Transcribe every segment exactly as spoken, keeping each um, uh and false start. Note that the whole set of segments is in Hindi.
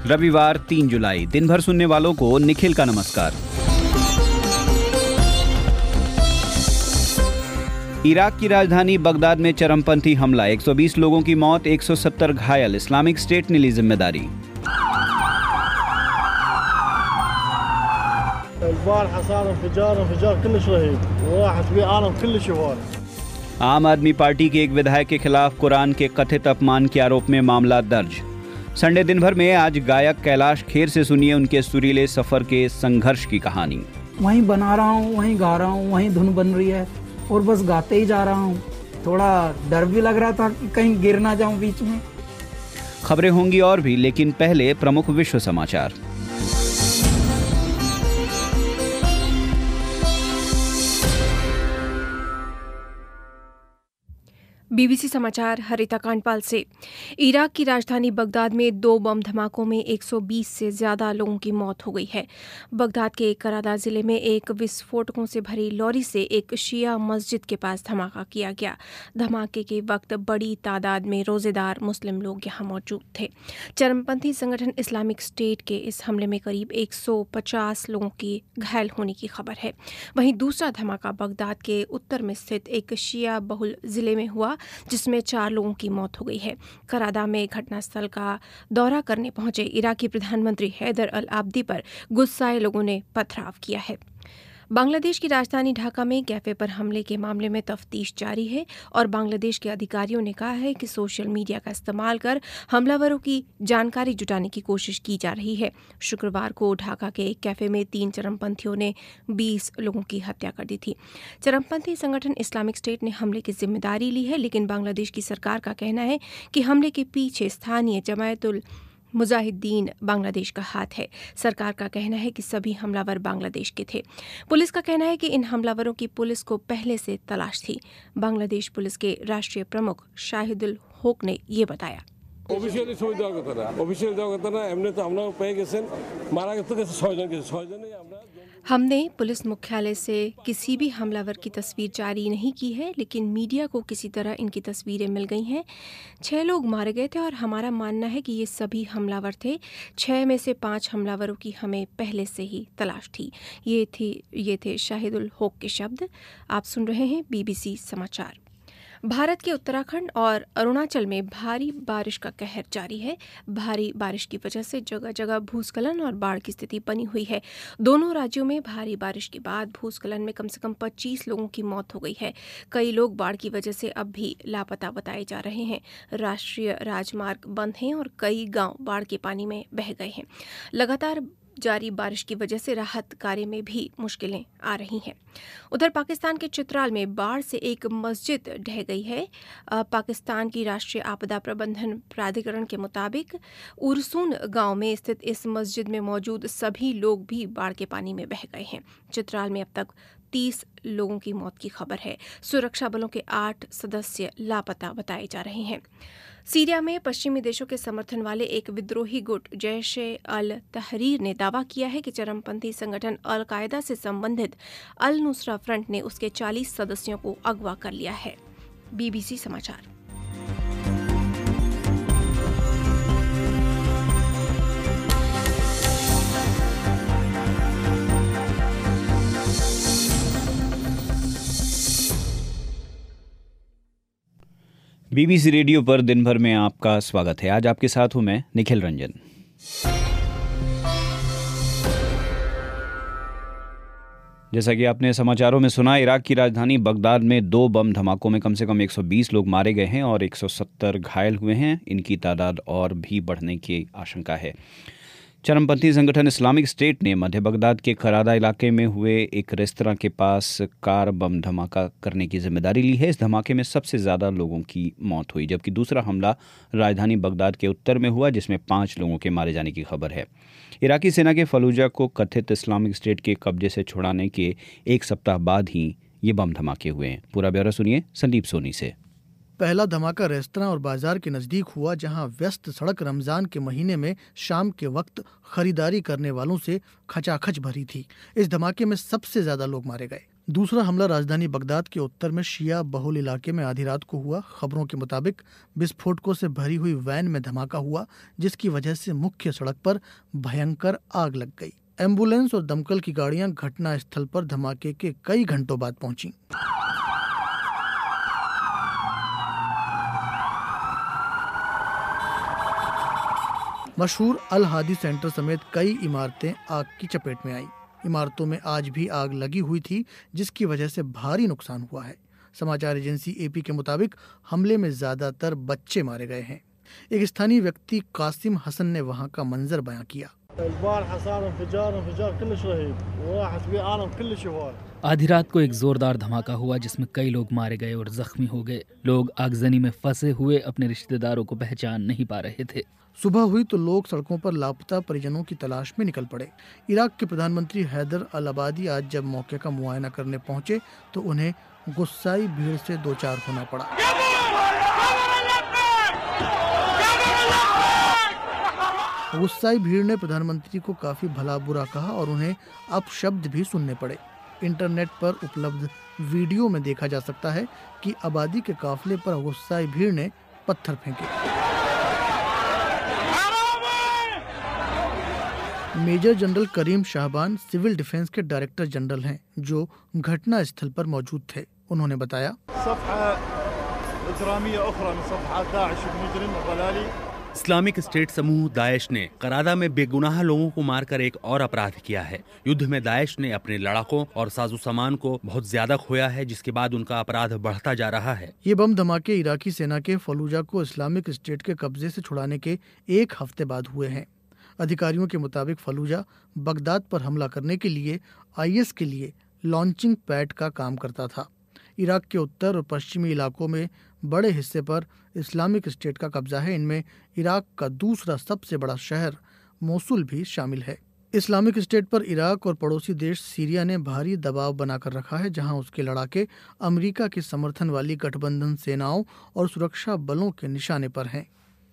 रविवार तीन जुलाई। दिन भर सुनने वालों को निखिल का नमस्कार। इराक की राजधानी बगदाद में चरमपंथी हमला, एक सौ बीस लोगों की मौत, एक सौ सत्तर घायल। इस्लामिक स्टेट ने ली जिम्मेदारी। आम आदमी पार्टी के एक विधायक के खिलाफ कुरान के कथित अपमान के आरोप में मामला दर्ज। संडे दिन भर में आज गायक कैलाश खेर से सुनिए उनके सुरीले सफर के संघर्ष की कहानी। वहीं बना रहा हूँ, वहीं गा रहा हूँ, वहीं धुन बन रही है और बस गाते ही जा रहा हूँ। थोड़ा डर भी लग रहा था कि कहीं गिर ना जाऊं बीच में। खबरें होंगी और भी, लेकिन पहले प्रमुख विश्व समाचार। बीबीसी समाचार हरिता कांडपाल से। इराक की राजधानी बगदाद में दो बम धमाकों में एक सौ बीस से ज्यादा लोगों की मौत हो गई है। बगदाद के करादा जिले में एक विस्फोटकों से भरी लॉरी से एक शिया मस्जिद के पास धमाका किया गया। धमाके के वक्त बड़ी तादाद में रोजेदार मुस्लिम लोग यहां मौजूद थे। चरमपंथी संगठन इस्लामिक स्टेट के इस हमले में करीब एक सौ पचास लोगों की घायल होने की खबर है। वहीं दूसरा धमाका बगदाद के उत्तर में स्थित एक शिया बहुल जिले में हुआ, जिसमें चार लोगों की मौत हो गई है। करादा में घटनास्थल का दौरा करने पहुंचे इराकी प्रधानमंत्री हैदर अल आबदी पर गुस्साए लोगों ने पथराव किया है। बांग्लादेश की राजधानी ढाका में कैफे पर हमले के मामले में तफ्तीश जारी है और बांग्लादेश के अधिकारियों ने कहा है कि सोशल मीडिया का इस्तेमाल कर हमलावरों की जानकारी जुटाने की कोशिश की जा रही है। शुक्रवार को ढाका के एक कैफे में तीन चरमपंथियों ने बीस लोगों की हत्या कर दी थी। चरमपंथी संगठन इस्लामिक स्टेट ने हमले की जिम्मेदारी ली है, लेकिन बांग्लादेश की सरकार का कहना है कि हमले के पीछे स्थानीय जमायतुल मुजाहिदीन बांग्लादेश का हाथ है। सरकार का कहना है कि सभी हमलावर बांग्लादेश के थे। पुलिस का कहना है कि इन हमलावरों की पुलिस को पहले से तलाश थी। बांग्लादेश पुलिस के राष्ट्रीय प्रमुख शाहिदुल होक ने ये बताया। অফিশিয়ালি ছবি দেওয়ার কথা না, অফিশিয়াল দেওয়ার কথা না, এমনি তো আমরাও পেয়ে গেছেন, মারা গেছে তো ছয়জন গেছে, ছয়জনই আমরা। हमने पुलिस मुख्यालय से किसी भी हमलावर की तस्वीर जारी नहीं की है, लेकिन मीडिया को किसी तरह इनकी तस्वीरें मिल गई हैं। छह लोग मारे गए थे और हमारा मानना है कि ये सभी हमलावर थे। छह में से पांच हमलावरों की हमें पहले से ही तलाश थी। ये थी ये थे शाहिदुल होक के शब्द। आप सुन रहे हैं बीबीसी समाचार। भारत के उत्तराखंड और अरुणाचल में भारी बारिश का कहर जारी है। भारी बारिश की वजह से जगह जगह भूस्खलन और बाढ़ की स्थिति बनी हुई है। दोनों राज्यों में भारी बारिश के बाद भूस्खलन में कम से कम पच्चीस लोगों की मौत हो गई है। कई लोग बाढ़ की वजह से अब भी लापता बताए जा रहे हैं। राष्ट्रीय राजमार्ग बंद हैं और कई गांव बाढ़ के पानी में बह गए हैं। लगातार जारी बारिश की वजह से राहत कार्य में भी मुश्किलें आ रही हैं। उधर पाकिस्तान के चित्राल में बाढ़ से एक मस्जिद ढह गई है। पाकिस्तान की राष्ट्रीय आपदा प्रबंधन प्राधिकरण के मुताबिक उरसून गांव में स्थित इस मस्जिद में मौजूद सभी लोग भी बाढ़ के पानी में बह गए हैं। चित्राल में अब तक तीस लोगों की मौत की खबर है। सुरक्षा बलों के आठ सदस्य लापता बताए जा रहे हैं। सीरिया में पश्चिमी देशों के समर्थन वाले एक विद्रोही गुट जैश अल तहरीर ने दावा किया है कि चरमपंथी संगठन अल कायदा से संबंधित अल नुसरा फ्रंट ने उसके चालीस सदस्यों को अगवा कर लिया है। बीबीसी समाचार। बीबीसी रेडियो पर दिन भर में आपका स्वागत है। आज आपके साथ हूं मैं निखिल रंजन। जैसा कि आपने समाचारों में सुना, इराक की राजधानी बगदाद में दो बम धमाकों में कम से कम एक सौ बीस लोग मारे गए हैं और एक सौ सत्तर घायल हुए हैं। इनकी तादाद और भी बढ़ने की आशंका है। चरमपंथी संगठन इस्लामिक स्टेट ने मध्य बगदाद के करादा इलाके में हुए एक रेस्तरां के पास कार बम धमाका करने की जिम्मेदारी ली है। इस धमाके में सबसे ज़्यादा लोगों की मौत हुई, जबकि दूसरा हमला राजधानी बगदाद के उत्तर में हुआ, जिसमें पाँच लोगों के मारे जाने की खबर है। इराकी सेना के फलूजा को कथित इस्लामिक स्टेट के कब्जे से छुड़ाने के एक सप्ताह बाद ही ये बम धमाके हुए हैं। पूरा ब्यौरा सुनिए संदीप सोनी से। पहला धमाका रेस्तरां और बाजार के नजदीक हुआ, जहां व्यस्त सड़क रमजान के महीने में शाम के वक्त खरीदारी करने वालों से खचाखच भरी थी। इस धमाके में सबसे ज्यादा लोग मारे गए। दूसरा हमला राजधानी बगदाद के उत्तर में शिया बहुल इलाके में आधी रात को हुआ। खबरों के मुताबिक विस्फोटकों से भरी हुई वैन में धमाका हुआ, जिसकी वजह से मुख्य सड़क पर भयंकर आग लग गई। एम्बुलेंस और दमकल की गाड़ियां घटना स्थल पर धमाके के कई घंटों बाद पहुंची। मशहूर अल हादी सेंटर समेत कई इमारतें आग की चपेट में आई। इमारतों में आज भी आग लगी हुई थी, जिसकी वजह से भारी नुकसान हुआ है। समाचार एजेंसी एपी के मुताबिक हमले में ज्यादातर बच्चे मारे गए हैं। एक स्थानीय व्यक्ति कासिम हसन ने वहां का मंजर बयां किया। आधी रात को एक जोरदार धमाका हुआ जिसमें कई लोग मारे गए और जख्मी हो गए। लोग आगजनी में फंसे हुए अपने रिश्तेदारों को पहचान नहीं पा रहे थे। सुबह हुई तो लोग सड़कों पर लापता परिजनों की तलाश में निकल पड़े। इराक के प्रधानमंत्री हैदर अल अबादी आज जब मौके का मुआयना करने पहुंचे तो उन्हें गुस्साई भीड़ से दो चार होना पड़ा। गुस्साई भीड़ ने प्रधानमंत्री को काफी भला बुरा कहा और उन्हें अपशब्द भी सुनने पड़े। इंटरनेट पर उपलब्ध वीडियो में देखा जा सकता है कि आबादी के काफिले पर गुस्साई भीड़ ने पत्थर फेंके। Major general Karim Shahban civil defence के डायरेक्टर जनरल हैं, जो घटना स्थल पर मौजूद थे। उन्होंने बताया, इस्लामिक स्टेट समूह दाएश ने करादा में बेगुनाह लोगों को मारकर एक और अपराध किया है। युद्ध में दाएश ने अपने लड़ाकों और साजो सामान को बहुत ज्यादा खोया है, जिसके बाद उनका अपराध बढ़ता जा रहा है। ये बम धमाके इराकी सेना के फलूजा को इस्लामिक स्टेट के कब्जे से छुड़ाने के एक हफ्ते बाद हुए हैं। अधिकारियों के मुताबिक फलूजा बगदाद पर हमला करने के लिए आईएस के लिए लॉन्चिंग पैड का काम करता था। इराक के उत्तर और पश्चिमी इलाकों में बड़े हिस्से पर इस्लामिक स्टेट का कब्जा है। इनमें इराक का दूसरा सबसे बड़ा शहर मोसुल भी शामिल है। इस्लामिक स्टेट पर इराक और पड़ोसी देश सीरिया ने भारी दबाव बनाकर रखा है, जहां उसके लड़ाके अमेरिका के समर्थन वाली गठबंधन सेनाओं और सुरक्षा बलों के निशाने पर हैं।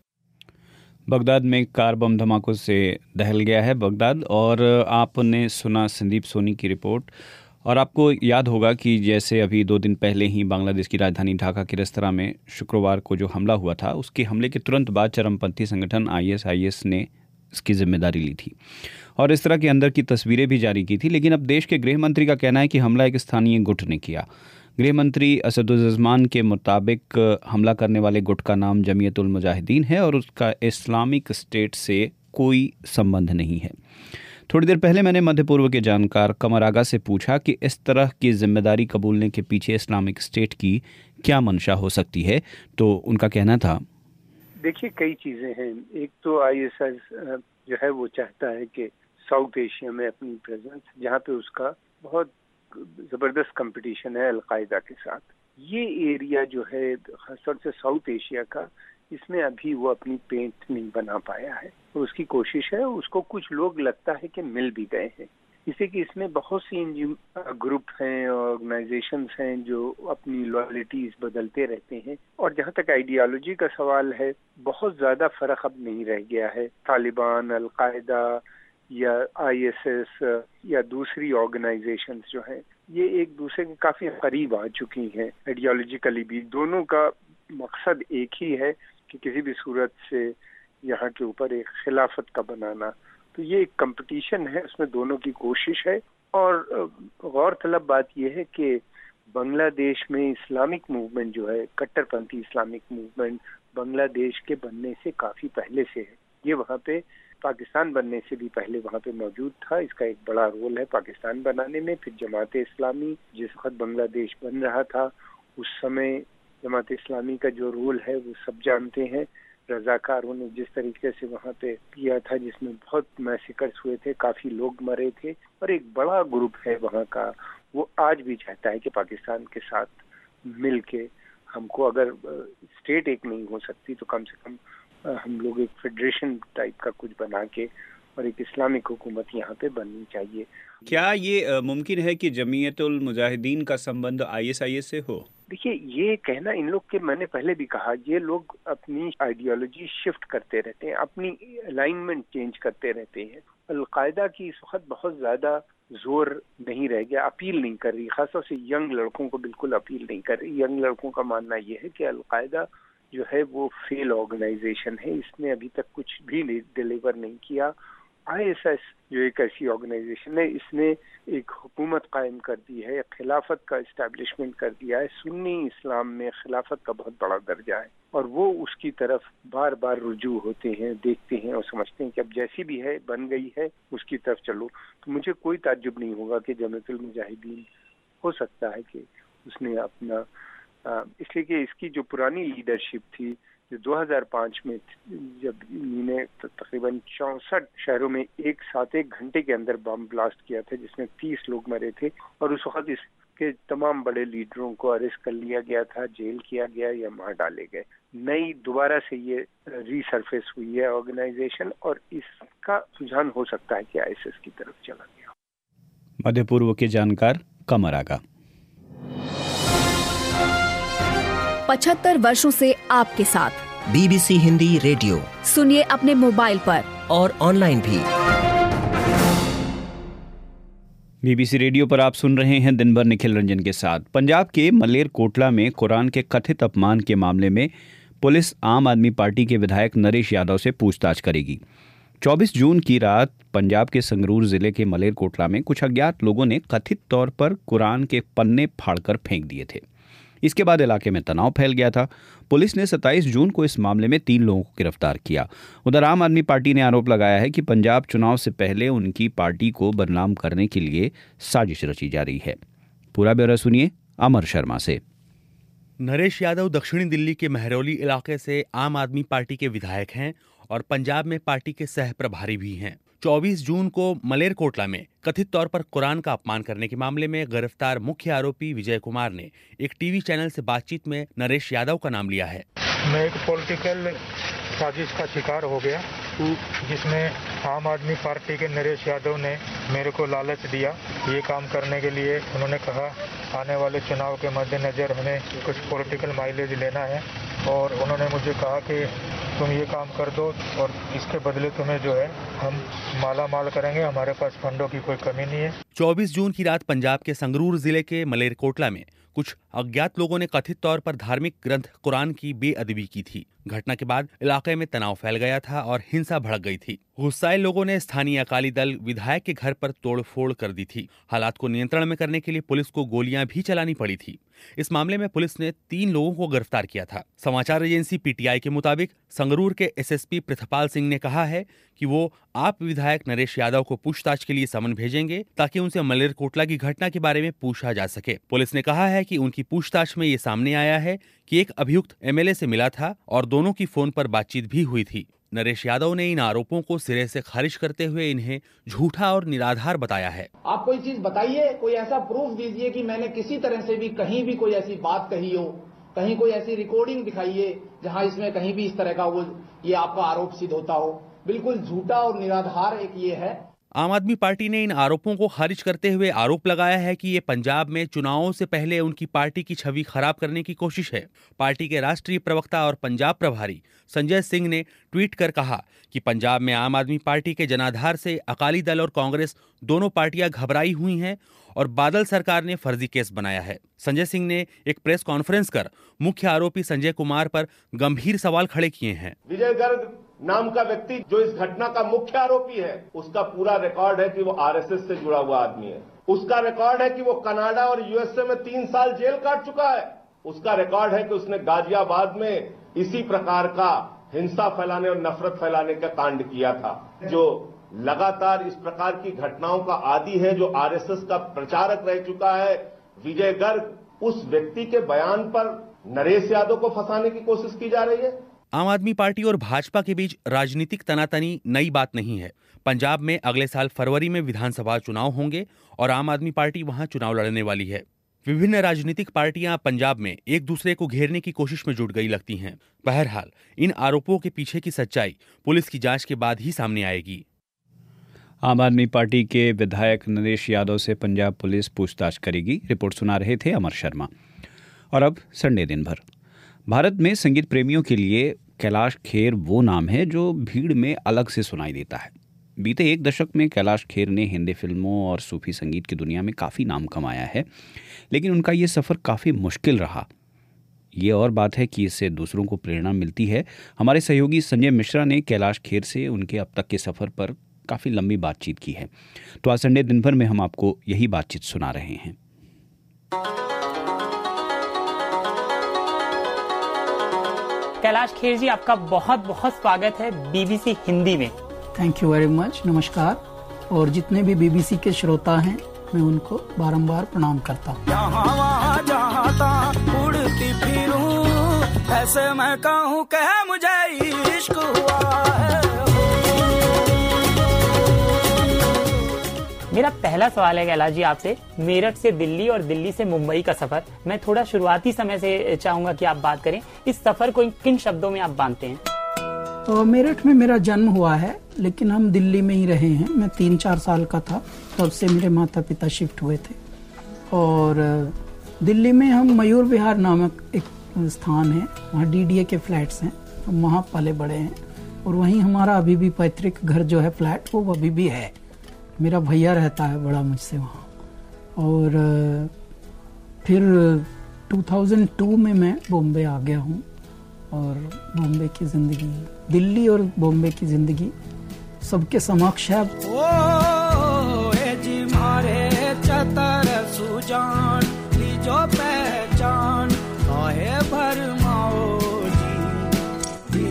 बगदाद में कार बम धमाकों से दहल गया है बगदाद। और आपने सुना संदीप सोनी की रिपोर्ट। और आपको याद होगा कि जैसे अभी दो दिन पहले ही बांग्लादेश की राजधानी ढाका के रेस्तरां में शुक्रवार को जो हमला हुआ था, उसके हमले के तुरंत बाद चरमपंथी संगठन आईएसआईएस ने इसकी जिम्मेदारी ली थी और इस तरह के अंदर की तस्वीरें भी जारी की थी। लेकिन अब देश के गृह मंत्री का कहना है कि हमला एक स्थानीय गुट ने किया। गृह मंत्री असदुज्जमान के मुताबिक हमला करने वाले गुट का नाम जमीयत उल मुजाहिदीन है और उसका इस्लामिक स्टेट से कोई संबंध नहीं है। थोड़ी देर पहले मैंने मध्य पूर्व के जानकार कमर आगा से पूछा कि इस तरह की जिम्मेदारी कबूलने के पीछे इस्लामिक स्टेट की क्या मंशा हो सकती है, तो उनका कहना था, देखिए कई चीज़ें हैं। एक तो आईएसआईएस जो है वो चाहता है कि साउथ एशिया में अपनी प्रेजेंस, जहाँ पे उसका बहुत ज़बरदस्त कंपटीशन है अलकायदा के साथ, ये एरिया जो है खासतौर से साउथ एशिया का, इसमें अभी वो अपनी पेंट नहीं बना पाया है। तो उसकी कोशिश है, उसको कुछ लोग लगता है कि मिल भी गए हैं, इससे कि इसमें बहुत सी ग्रुप हैं, ऑर्गेनाइजेशंस हैं जो अपनी लॉयल्टीज बदलते रहते हैं। और जहाँ तक आइडियोलॉजी का सवाल है, बहुत ज़्यादा फर्क अब नहीं रह गया है। तालिबान, अलकायदा या आईएसएस या दूसरी ऑर्गेनाइजेशंस जो हैं, ये एक दूसरे के काफ़ी करीब आ चुकी हैं आइडियोलॉजिकली भी। दोनों का मकसद एक ही है कि किसी भी सूरत से यहाँ के ऊपर एक खिलाफत का बनाना। तो ये एक कंपटीशन है, उसमें दोनों की कोशिश है। और गौरतलब बात यह है कि बांग्लादेश में इस्लामिक मूवमेंट जो है, कट्टरपंथी इस्लामिक मूवमेंट, बांग्लादेश के बनने से काफ़ी पहले से है। ये वहाँ पे पाकिस्तान बनने से भी पहले वहाँ पे मौजूद था। इसका एक बड़ा रोल है पाकिस्तान बनाने में। फिर जमात इस्लामी, जिस वक्त बांग्लादेश बन रहा था, उस समय जमात इस्लामी का जो रोल है वो सब जानते हैं। रजाकारों ने जिस तरीके से वहाँ पे किया था, जिसमें बहुत मैसेकर्स हुए थे, काफ़ी लोग मरे थे, और एक बड़ा ग्रुप है वहाँ का, वो आज भी चाहता है कि पाकिस्तान के साथ मिल के हमको, अगर स्टेट एक नहीं हो सकती तो कम से कम हम लोग एक फेडरेशन टाइप का कुछ बना के और एक इस्लामिक हुकूमत यहाँ पे बननी चाहिए। क्या ये मुमकिन है कि जमीयत उल मुजाहिदीन का संबंध आईएसआईएस से हो? देखिए, ये कहना इन लोग के, मैंने पहले भी कहा, ये लोग अपनी आइडियोलॉजी शिफ्ट करते रहते हैं, अपनी अलाइनमेंट चेंज करते रहते हैं। अलकायदा की इस वक्त बहुत ज्यादा जोर नहीं रह गया, अपील नहीं कर रही, खासतौर से यंग लड़कों को बिल्कुल अपील नहीं कर रही। यंग लड़कों का मानना ये है कि अलकायदा जो है वो फेल ऑर्गेनाइजेशन है, इसने अभी तक कुछ भी डिलीवर नहीं किया। आईएसआईएस जो एक ऐसी ऑर्गेनाइजेशन है, इसने एक हुकूमत कायम कर दी है, खिलाफत का इस्टेब्लिशमेंट कर दिया है। सुन्नी इस्लाम में खिलाफत का बहुत बड़ा दर्जा है और वो उसकी तरफ बार बार रुजू होते हैं, देखते हैं और समझते हैं कि अब जैसी भी है बन गई है उसकी तरफ चलो। तो मुझे कोई ताज्जुब नहीं होगा कि जमातुल मुजाहिदीन हो सकता है कि उसने अपना, इसलिए कि इसकी जो पुरानी लीडरशिप थी जो दो हज़ार पाँच में जब इन्होंने तकरीबन चौंसठ शहरों में एक साथ एक घंटे के अंदर बम ब्लास्ट किया था जिसमें तीस लोग मरे थे और उस वक्त इसके तमाम बड़े लीडरों को अरेस्ट कर लिया गया था, जेल किया गया या मार डाले गए। नई दोबारा से ये रीसरफेस हुई है ऑर्गेनाइजेशन और इसका रुझान हो सकता है कि आईएसआईएस की तरफ चला गया। मध्य पूर्व के जानकार कमर आगा। पचहत्तर वर्षों से आपके साथ बीबीसी हिंदी रेडियो सुनिए अपने मोबाइल पर और ऑनलाइन भी। बीबीसी रेडियो पर आप सुन रहे हैं दिन भर निखिल रंजन के साथ। पंजाब के मलेरकोटला में कुरान के कथित अपमान के मामले में पुलिस आम आदमी पार्टी के विधायक नरेश यादव से पूछताछ करेगी। चौबीस जून की रात पंजाब के संगरूर जिले के मलेरकोटला में कुछ अज्ञात लोगों ने कथित तौर पर कुरान के पन्ने फाड़कर फेंक दिए थे। इसके बाद इलाके में तनाव फैल गया था। पुलिस ने सत्ताईस जून को इस मामले में तीन लोगों को गिरफ्तार किया। उधर आम आदमी पार्टी ने आरोप लगाया है कि पंजाब चुनाव से पहले उनकी पार्टी को बदनाम करने के लिए साजिश रची जा रही है। पूरा ब्यौरा सुनिए अमर शर्मा से। नरेश यादव दक्षिणी दिल्ली के महरौली इलाके से आम आदमी पार्टी के विधायक हैं और पंजाब में पार्टी के सह प्रभारी भी हैं। चौबीस जून को मलेरकोटला में कथित तौर पर कुरान का अपमान करने के मामले में गिरफ्तार मुख्य आरोपी विजय कुमार ने एक टीवी चैनल से बातचीत में नरेश यादव का नाम लिया है। मैं एक पॉलिटिकल साजिश का शिकार हो गया जिसमें आम आदमी पार्टी के नरेश यादव ने मेरे को लालच दिया ये काम करने के लिए। उन्होंने कहा आने वाले चुनाव के मद्देनजर हमें कुछ पॉलिटिकल माइलेज लेना है और उन्होंने मुझे कहा कि तुम ये काम कर दो और इसके बदले तुम्हें जो है हम माला माल करेंगे, हमारे पास फंडों की कोई कमी नहीं है। चौबीस जून की रात पंजाब के संगरूर जिले के मलेरकोटला में कुछ अज्ञात लोगों ने कथित तौर पर धार्मिक ग्रंथ कुरान की बेअदबी की थी। घटना के बाद इलाके में तनाव फैल गया था और हिंसा भड़क गई थी। गुस्साए लोगों ने स्थानीय अकाली दल विधायक के घर पर तोड़फोड़ कर दी थी। हालात को नियंत्रण में करने के लिए पुलिस को गोलियां भी चलानी पड़ी थी। इस मामले में पुलिस ने तीन लोगों को गिरफ्तार किया था। समाचार एजेंसी पीटीआई के मुताबिक संगरूर के एसएसपी पृथपाल सिंह ने कहा है कि वो आप विधायक नरेश यादव को पूछताछ के लिए समन भेजेंगे ताकि उनसे मलेरकोटला की घटना के बारे में पूछा जा सके। पुलिस ने कहा है कि उनकी पूछताछ में ये सामने आया है कि एक अभियुक्त एमएलए से मिला था और दोनों की फोन पर बातचीत भी हुई थी। नरेश यादव ने इन आरोपों को सिरे से खारिज करते हुए इन्हें झूठा और निराधार बताया है। आप कोई चीज बताइए, कोई ऐसा प्रूफ दीजिए कि मैंने किसी तरह से भी कहीं भी कोई ऐसी बात कही हो, कहीं कोई ऐसी रिकॉर्डिंग दिखाइए जहां इसमें कहीं भी इस तरह का वो ये आपका आरोप सिद्ध होता हो। बिल्कुल झूठा और निराधार एक ये है। आम आदमी पार्टी ने इन आरोपों को खारिज करते हुए आरोप लगाया है कि ये पंजाब में चुनावों से पहले उनकी पार्टी की छवि खराब करने की कोशिश है। पार्टी के राष्ट्रीय प्रवक्ता और पंजाब प्रभारी संजय सिंह ने ट्वीट कर कहा कि पंजाब में आम आदमी पार्टी के जनाधार से अकाली दल और कांग्रेस दोनों पार्टियां घबराई हुई हैं और बादल सरकार ने फर्जी केस बनाया है। संजय सिंह ने एक प्रेस कॉन्फ्रेंस कर मुख्य आरोपी संजय कुमार पर गंभीर सवाल खड़े किए हैं। विजय गर्ग नाम का व्यक्ति जो इस घटना का मुख्य आरोपी है, उसका पूरा रिकॉर्ड है कि वो आरएसएस से जुड़ा हुआ आदमी है। उसका रिकॉर्ड है कि वो कनाडा और यूएसए में तीन साल जेल काट चुका है। उसका रिकॉर्ड है कि उसने गाजियाबाद में इसी प्रकार का हिंसा फैलाने और नफरत फैलाने का कांड किया था। जो लगातार इस प्रकार की घटनाओं का आदी है, जो आरएसएस का प्रचारक रह चुका है विजय गर्ग, उस व्यक्ति के बयान पर नरेश यादव को फंसाने की कोशिश की जा रही है। आम आदमी पार्टी और भाजपा के बीच राजनीतिक तनातनी नई बात नहीं है। पंजाब में अगले साल फरवरी में विधानसभा चुनाव होंगे और आम आदमी पार्टी वहां चुनाव लड़ने वाली है। विभिन्न राजनीतिक पार्टियां पंजाब में एक दूसरे को घेरने की कोशिश में जुट गई लगती हैं। बहरहाल इन आरोपों के पीछे की सच्चाई पुलिस की जांच के बाद ही सामने आएगी। आम आदमी पार्टी के विधायक नरेश यादव से पंजाब पुलिस पूछताछ करेगी। रिपोर्ट सुना रहे थे अमर शर्मा। और अब संडे दिन भर। भारत में संगीत प्रेमियों के लिए कैलाश खेर वो नाम है जो भीड़ में अलग से सुनाई देता है। बीते एक दशक में कैलाश खेर ने हिंदी फिल्मों और सूफी संगीत की दुनिया में काफ़ी नाम कमाया है, लेकिन उनका ये सफ़र काफ़ी मुश्किल रहा। ये और बात है कि इससे दूसरों को प्रेरणा मिलती है। हमारे सहयोगी संजय मिश्रा ने कैलाश खेर से उनके अब तक के सफ़र पर काफ़ी लंबी बातचीत की है। तो आज संडे दिन भर में हम आपको यही बातचीत सुना रहे हैं। कैलाश खेर जी, आपका बहुत बहुत स्वागत है बीबीसी हिंदी में। थैंक यू वेरी मच, नमस्कार। और जितने भी बीबीसी के श्रोता हैं मैं उनको बारंबार प्रणाम करता हूँ। यहाँ जहाँ उड़ती फिरूं, ऐसे मैं कहूँ कह मुझे इश्क हुआ है। मेरा पहला सवाल है कैलाश जी आपसे, मेरठ से दिल्ली और दिल्ली से मुंबई का सफर, मैं थोड़ा शुरुआती समय से चाहूंगा कि आप बात करें। इस सफर को किन शब्दों में आप बांधते हैं? तो मेरठ में मेरा जन्म हुआ है, लेकिन हम दिल्ली में ही रहे हैं। मैं तीन चार साल का था तब से मेरे माता पिता शिफ्ट हुए थे, और दिल्ली में हम मयूर विहार नामक एक स्थान है, वहाँ डीडीए के फ्लैट्स हैं, हम वहाँ पले बड़े हैं। और वहीं हमारा अभी भी पैतृक घर जो है फ्लैट, वो अभी भी है। मेरा भैया रहता है बड़ा मुझसे वहाँ। और फिर दो हज़ार दो में मैं बॉम्बे आ गया हूँ, और बॉम्बे की ज़िंदगी, दिल्ली और बॉम्बे की ज़िंदगी सबके समक्ष है। ओ ए जी मारे चतर सुजान लीजो पहचान काहे भरमाओ जी,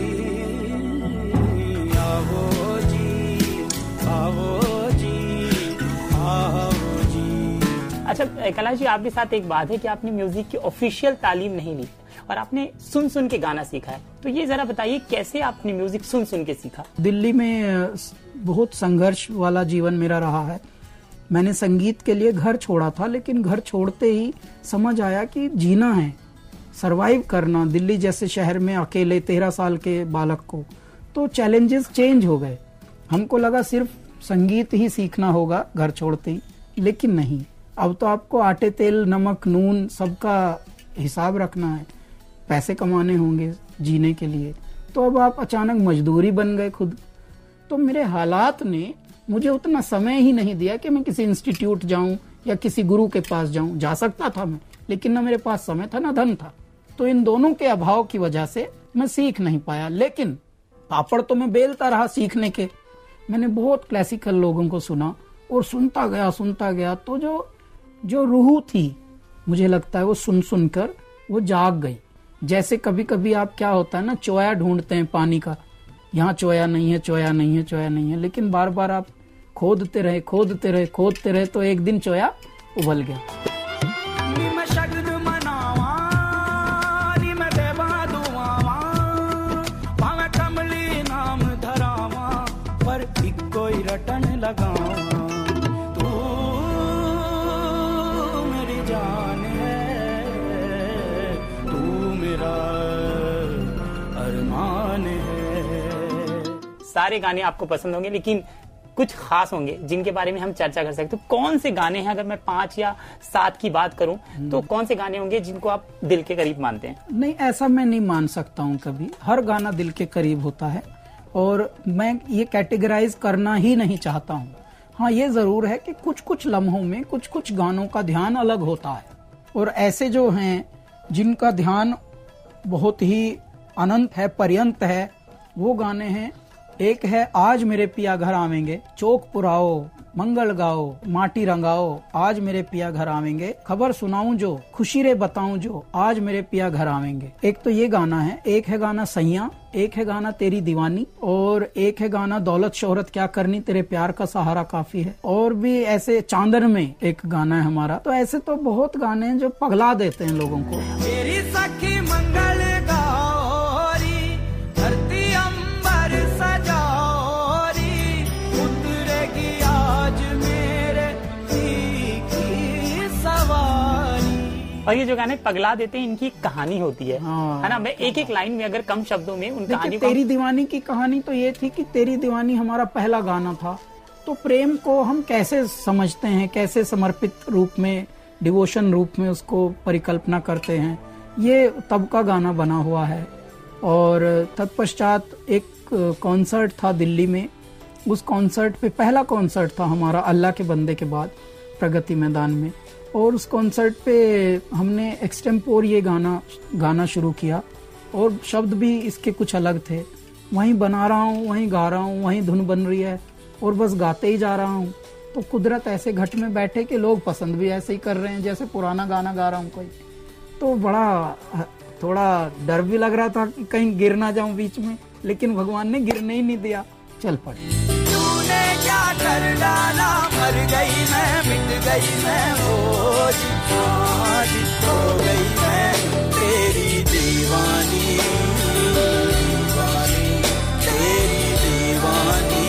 आओ जी आओ जी आओ जी। अच्छा कैलाश जी, आपके साथ एक बात है कि आपने म्यूजिक की ऑफिशियल तालीम नहीं ली और आपने सुन सुन के गाना सीखा है, तो ये जरा बताइए कैसे आपने म्यूजिक सुन सुन के सीखा? दिल्ली में बहुत संघर्ष वाला जीवन मेरा रहा है। मैंने संगीत के लिए घर छोड़ा था, लेकिन घर छोड़ते ही समझ आया कि जीना है, सरवाइव करना दिल्ली जैसे शहर में अकेले तेरह साल के बालक को, तो चैलेंजेस चेंज हो गए। हमको लगा सिर्फ संगीत ही सीखना होगा घर छोड़ते ही, लेकिन नहीं, अब तो आपको आटे तेल नमक नून सबका हिसाब रखना है, पैसे कमाने होंगे जीने के लिए। तो अब आप अचानक मजदूरी बन गए खुद। तो मेरे हालात ने मुझे उतना समय ही नहीं दिया कि मैं किसी इंस्टीट्यूट जाऊं या किसी गुरु के पास जाऊं। जा सकता था मैं, लेकिन ना मेरे पास समय था ना धन था। तो इन दोनों के अभाव की वजह से मैं सीख नहीं पाया, लेकिन पापड़ तो मैं बेलता रहा सीखने के। मैंने बहुत क्लासिकल लोगों को सुना और सुनता गया सुनता गया तो जो जो रूह थी, मुझे लगता है वो सुन सुनकर वो जाग गई। जैसे कभी कभी आप क्या होता है ना, चोया ढूंढते हैं पानी का, यहाँ चोया नहीं है चोया नहीं है चोया नहीं है, लेकिन बार बार आप खोदते रहे खोदते रहे खोदते रहे तो एक दिन चोया उबल गया। सारे गाने आपको पसंद होंगे, लेकिन कुछ खास होंगे जिनके बारे में हम चर्चा कर सकते। तो कौन से गाने हैं, अगर मैं पांच या सात की बात करूं तो कौन से गाने होंगे जिनको आप दिल के करीब मानते हैं? नहीं, ऐसा मैं नहीं मान सकता हूं कभी। हर गाना दिल के करीब होता है और मैं ये कैटेगराइज करना ही नहीं चाहता हूं। हाँ, ये जरूर है कि कुछ कुछ लम्हों में कुछ कुछ गानों का ध्यान अलग होता है, और ऐसे जो हैं जिनका ध्यान बहुत ही अनंत है, पर्यंत है, वो गाने हैं। एक है आज मेरे पिया घर आवेंगे, चौक पुराओ मंगल गाओ माटी रंगाओ, आज मेरे पिया घर आवेंगे, खबर सुनाऊं जो खुशी रे बताऊं जो, आज मेरे पिया घर आवेंगे। एक तो ये गाना है। एक है गाना सैया, एक है गाना तेरी दीवानी, और एक है गाना दौलत शोहरत क्या करनी तेरे प्यार का सहारा काफी है, और भी ऐसे चांदन में एक गाना है हमारा। तो ऐसे तो बहुत गाने हैं जो पगला देते हैं लोगों को। मेरी सखी मंगल गौरी धरती अंबर सजौरी, उतरेगी आज मेरे की सवारी। और ये जो गाने पगला देते हैं, इनकी कहानी होती है, हाँ। है ना? मैं एक एक लाइन में अगर कम शब्दों में उन कहानी को। तेरी दीवानी की कहानी तो ये थी कि तेरी दीवानी हमारा पहला गाना था। तो प्रेम को हम कैसे समझते हैं, कैसे समर्पित रूप में, डिवोशन रूप में उसको परिकल्पना करते हैं, ये तब का गाना बना हुआ है। और तत्पश्चात एक कॉन्सर्ट था दिल्ली में, उस कॉन्सर्ट पे पहला कॉन्सर्ट था हमारा अल्लाह के बंदे के बाद प्रगति मैदान में, और उस कॉन्सर्ट पे हमने एक्सटेम्पोर ये गाना गाना शुरू किया और शब्द भी इसके कुछ अलग थे। वहीं बना रहा हूँ, वहीं गा रहा हूँ, वहीं धुन बन रही है और बस गाते ही जा रहा हूँ। तो कुदरत ऐसे घट में बैठे कि लोग पसंद भी ऐसे ही कर रहे हैं जैसे पुराना गाना गा रहा हूँ कोई। तो बड़ा थोड़ा डर भी लग रहा था कि कहीं गिर ना जाऊं बीच में, लेकिन भगवान ने गिरने ही नहीं दिया, चल पड़े। तूने क्या कर डाला, मर गई मैं, मिट गई मैं, हो जी, आज हो गई मैं तेरी दीवानी, दीवानी, तेरी दीवानी,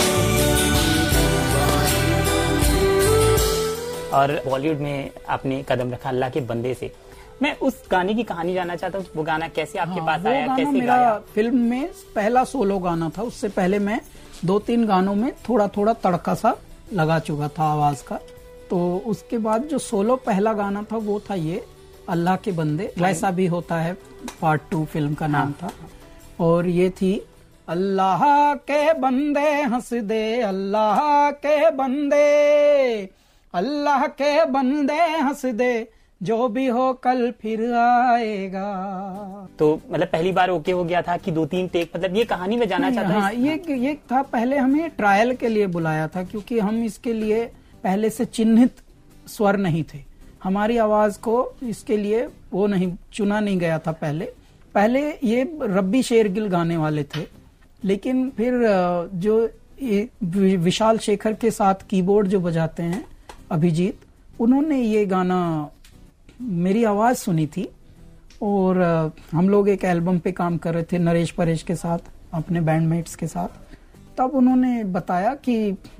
दीवानी। और बॉलीवुड में आपने कदम रखा अल्लाह के बंदे से। मैं उस गाने की कहानी जानना चाहता हूँ, वो गाना कैसे आपके हाँ, पास आया, कैसे मेरा गाया? फिल्म में पहला सोलो गाना था। उससे पहले मैं दो तीन गानों में थोड़ा थोड़ा तड़का सा लगा चुका था आवाज का। तो उसके बाद जो सोलो पहला गाना था वो था ये अल्लाह के बंदे, वैसा भी होता है, पार्ट टू फिल्म का नाम था। और ये थी अल्लाह के बंदे हंस दे, अल्लाह के बंदे, अल्लाह के बंदे हंस दे, जो भी हो कल फिर आएगा। तो मतलब पहली बार ओके हो गया था कि दो तीन टेक, मतलब ये कहानी में जाना चाहता हूँ। हाँ, ये ये था, पहले हमें ट्रायल के लिए बुलाया था क्योंकि हम इसके लिए पहले से चिन्हित स्वर नहीं थे, हमारी आवाज को इसके लिए वो नहीं चुना नहीं गया था। पहले पहले ये रब्बी शेरगिल गाने वाले थे, लेकिन फिर जो विशाल शेखर के साथ कीबोर्ड जो बजाते हैं अभिजीत, उन्होंने ये गाना मेरी आवाज सुनी थी और हम लोग एक एल्बम पे काम कर रहे थे नरेश परेश के साथ, अपने बैंडमेट्स के साथ। तब उन्होंने बताया कि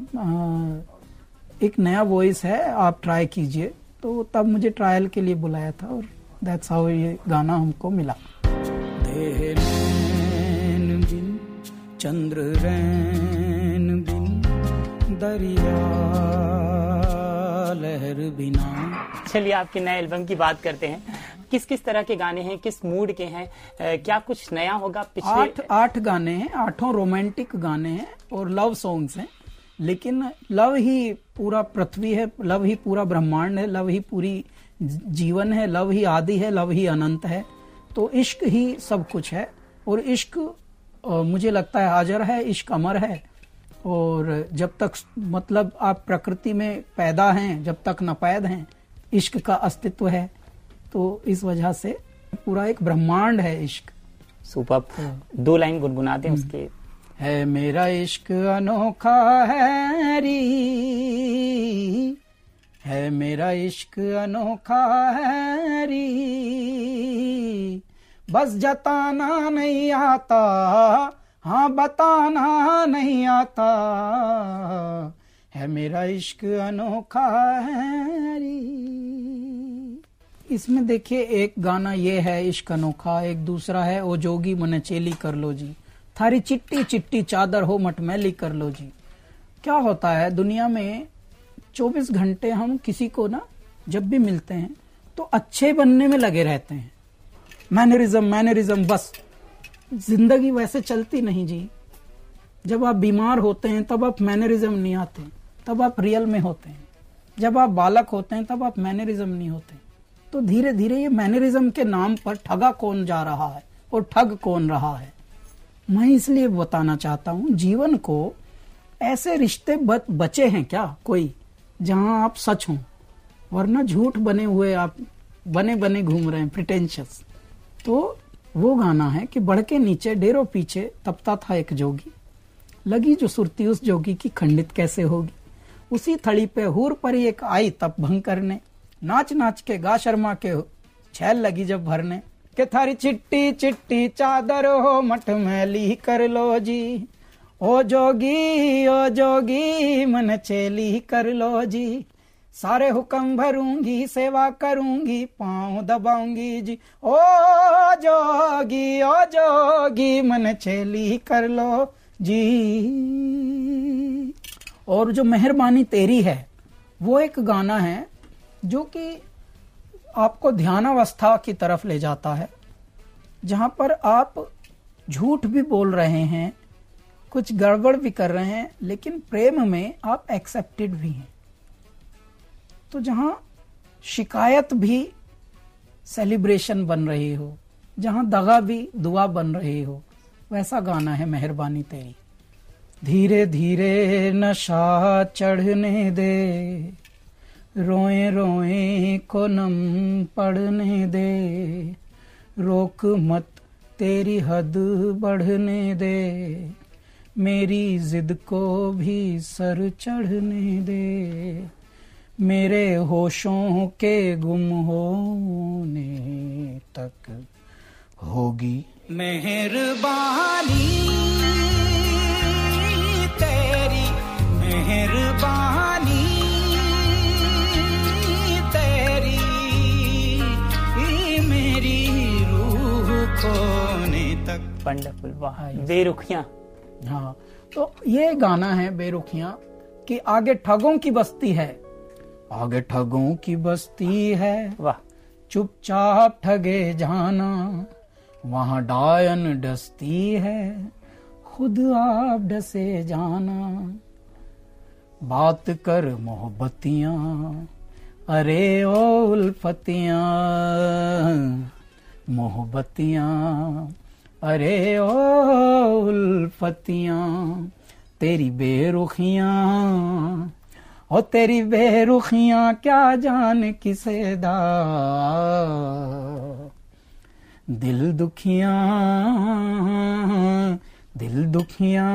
एक नया वॉइस है, आप ट्राई कीजिए। तो तब मुझे ट्रायल के लिए बुलाया था और दैट्स हाउ ये गाना हमको मिला। रैन बिन चंद्र रैन बिन दरिया लहर बिना। चलिए आपके नए एल्बम की बात करते हैं। किस किस तरह के गाने हैं, किस मूड के हैं, क्या कुछ नया होगा? पिछले आठ आठ गाने हैं, आठों रोमांटिक गाने हैं और लव सॉन्ग्स हैं। लेकिन लव ही पूरा पृथ्वी है, लव ही पूरा ब्रह्मांड है, लव ही पूरी जीवन है, लव ही आदि है, लव ही अनंत है। तो इश्क ही सब कुछ है और इश्क मुझे लगता है हाजिर है, इश्क अमर है। और जब तक मतलब आप प्रकृति में पैदा हैं, जब तक नापैद हैं, इश्क का अस्तित्व है। तो इस वजह से पूरा एक ब्रह्मांड है इश्क। सुपर। दो लाइन गुनगुनाते हैं उसके। है मेरा इश्क अनोखा है री, है मेरा इश्क अनोखा है री, बस जताना नहीं आता, हाँ बताना नहीं आता, है मेरा इश्क अनोखा है री। इसमें देखिए एक गाना ये है इश्क अनोखा, एक दूसरा है ओ जोगी मन चेली कर लो जी, थारी चिट्टी चिट्टी चादर हो मटमैली कर लो जी। क्या होता है दुनिया में चौबीस घंटे हम किसी को ना जब भी मिलते हैं तो अच्छे बनने में लगे रहते हैं, मैनरिज्म मैनरिज्म, बस जिंदगी वैसे चलती नहीं जी। जब आप बीमार होते हैं तब आप मैनरिज्म नहीं आते, तब आप रियल में होते हैं। जब आप बालक होते हैं तब आप मैनरिज्म नहीं होते। तो धीरे धीरे ये मैनरिज्म के नाम पर ठगा कौन जा रहा है और ठग कौन रहा है, मैं इसलिए बताना चाहता हूं। जीवन को ऐसे रिश्ते बचे हैं क्या कोई जहां आप सच हों, वरना झूठ बने हुए आप बने बने घूम रहे हैं, प्रिटेंशियस। तो वो गाना है कि बढ़ के नीचे डेरों पीछे तपता था एक जोगी, लगी जो सुरती उस जोगी की खंडित कैसे होगी। उसी थड़ी पे हूर पर एक आई तप भंग करने, नाच नाच के गा शर्मा के छैल लगी जब भरने, के थारी चिट्टी चिट्टी चादर हो मठ मैली कर लो जी, ओ जोगी ओ जोगी मन चेली कर लो जी, सारे हुक्म भरूंगी सेवा करूंगी पांव दबाऊंगी जी, ओ जोगी ओ जोगी मन चेली कर लो जी। और जो मेहरबानी तेरी है वो एक गाना है जो कि आपको ध्यानावस्था की तरफ ले जाता है। जहां पर आप झूठ भी बोल रहे हैं, कुछ गड़बड़ भी कर रहे हैं, लेकिन प्रेम में आप एक्सेप्टेड भी हैं। तो जहां शिकायत भी सेलिब्रेशन बन रही हो, जहां दगा भी दुआ बन रही हो, वैसा गाना है मेहरबानी तेरी। धीरे धीरे नशा चढ़ने दे, रोए रोए को नम पड़ने दे, रोक मत तेरी हद बढ़ने दे, मेरी जिद को भी सर चढ़ने दे, मेरे होशों के गुम होने तक होगी मेहरबानी तेरी, मेहरबानी तेरी, मेरी रूह खोने तक। वंडरफुल, वाह, बेरुखियां। हाँ, तो ये गाना है बेरुखियां कि आगे ठगों की बस्ती है, आगे ठगों की बस्ती है, वाह, चुपचाप ठगे जाना, वहां डायन डसती है, खुद आप डसे जाना, बात कर मोहब्बतियां, अरे ओ उल्फतियां, मोहब्बतियां, अरे ओ उल्फतियां, तेरी बेरुखियां, ओ तेरी बेरुखियां क्या जान किसे दा, दिल दुखियां, दिल दुखियां,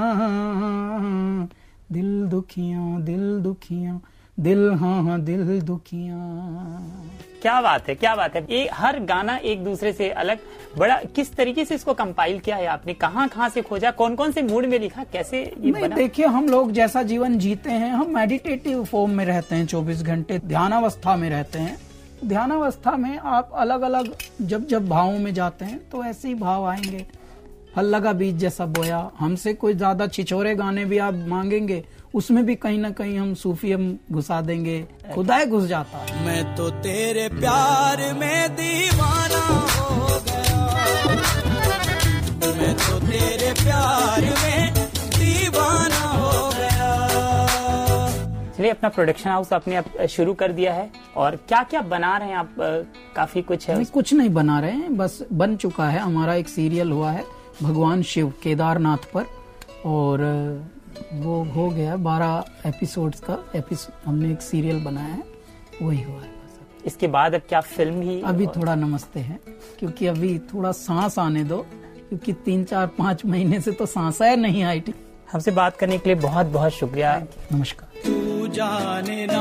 दिल दुखियां, दिल दुखियां, दिल हाँ दिल दुखियां। क्या बात है, क्या बात है। ये हर गाना एक दूसरे से अलग, बड़ा किस तरीके से इसको कंपाइल किया है आपने, कहाँ कहाँ से खोजा, कौन कौन से मूड में लिखा, कैसे ये बना? देखिए, हम लोग जैसा जीवन जीते हैं, हम मेडिटेटिव फॉर्म में रहते हैं, चौबीस घंटे ध्यानावस्था में रहते हैं। ध्यानावस्था में आप अलग अलग जब जब भावों में जाते हैं तो ऐसे ही भाव आएंगे। फल लगा बीज जैसा बोया, हमसे कोई ज्यादा छिछोरे गाने भी आप मांगेंगे, उसमें भी कहीं ना कहीं हम सूफी हम घुसा देंगे, खुदा घुस जाता है। मैं तो तेरे प्यार में दीवाना हो गया, मैं तो तेरे प्यार में दीवाना हो गया। चलिए, अपना प्रोडक्शन हाउस आपने अब शुरू कर दिया है, और क्या क्या बना रहे हैं आप? काफी कुछ है। नहीं, कुछ नहीं बना रहे हैं, बस बन चुका है। हमारा एक सीरियल हुआ है भगवान शिव केदारनाथ पर, और वो हो गया बारह एपिसोड्स का एपिसोड, हमने एक सीरियल बनाया है, वही हुआ है बस। इसके बाद अब क्या फिल्म ही? अभी थोड़ा नमस्ते है, क्योंकि अभी थोड़ा सांस आने दो, क्योंकि तीन चार पाँच महीने से तो सांस है नहीं आई थी। हमसे बात करने के लिए बहुत बहुत शुक्रिया। नमस्कार। तू जाने ना,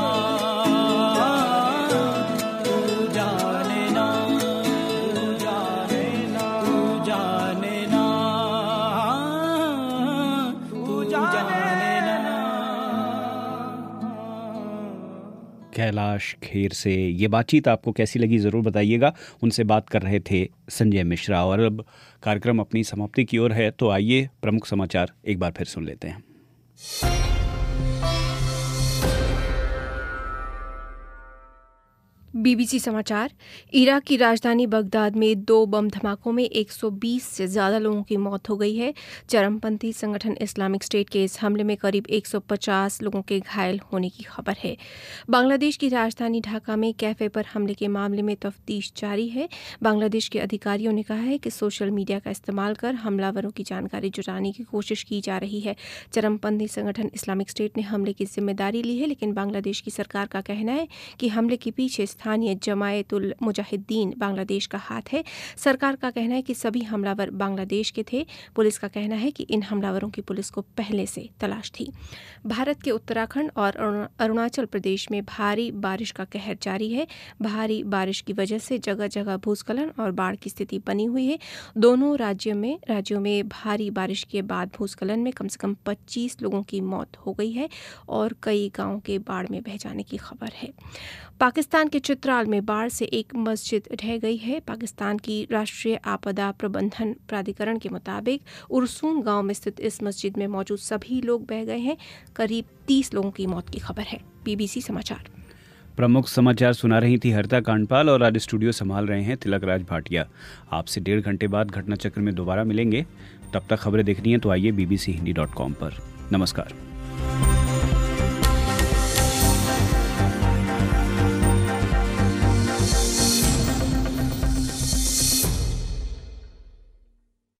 तू जाने ना, तू जाने ना, तू जाने ना, तू जाने ना। कैलाश खेर से ये बातचीत आपको कैसी लगी ज़रूर बताइएगा। उनसे बात कर रहे थे संजय मिश्रा। और अब कार्यक्रम अपनी समाप्ति की ओर है, तो आइए प्रमुख समाचार एक बार फिर सुन लेते हैं। बीबीसी समाचार। इराक की राजधानी बगदाद में दो बम धमाकों में एक सौ बीस से ज़्यादा लोगों की मौत हो गई है। चरमपंथी संगठन इस्लामिक स्टेट के इस हमले में करीब एक सौ पचास लोगों के घायल होने की खबर है। बांग्लादेश की राजधानी ढाका में कैफे पर हमले के मामले में तफ्तीश जारी है। बांग्लादेश के अधिकारियों ने कहा है कि सोशल मीडिया का इस्तेमाल कर हमलावरों की जानकारी जुटाने की कोशिश की जा रही है। चरमपंथी संगठन इस्लामिक स्टेट ने हमले की जिम्मेदारी ली है, लेकिन बांग्लादेश की सरकार का कहना है कि हमले के पीछे स्थानीय जमायतुल मुजाहिदीन बांग्लादेश का हाथ है। सरकार का कहना है कि सभी हमलावर बांग्लादेश के थे। पुलिस का कहना है कि इन हमलावरों की पुलिस को पहले से तलाश थी। भारत के उत्तराखंड और अरुणाचल प्रदेश में भारी बारिश का कहर जारी है। भारी बारिश की वजह से जगह जगह भूस्खलन और बाढ़ की स्थिति बनी हुई है। दोनों राज्यों में राज्यों में भारी बारिश के बाद भूस्खलन में कम से कम पच्चीस लोगों की मौत हो गई है और कई गांवों के बाढ़ में बह जाने की खबर है। पाकिस्तान के चित्राल में बाढ़ से एक मस्जिद ढह गई है। पाकिस्तान की राष्ट्रीय आपदा प्रबंधन प्राधिकरण के मुताबिक उरसून गांव में स्थित इस मस्जिद में मौजूद सभी लोग बह गए हैं। करीब तीस लोगों की मौत की खबर है। बीबीसी समाचार। प्रमुख समाचार सुना रही थी हरिता कांडपाल और आज स्टूडियो संभाल रहे हैं तिलक राज भाटिया। आपसे डेढ़ घंटे बाद घटना चक्र में दोबारा मिलेंगे। तब तक खबरें देखनी है तो आइए बीबीसी हिंदी डॉट कॉम पर। नमस्कार।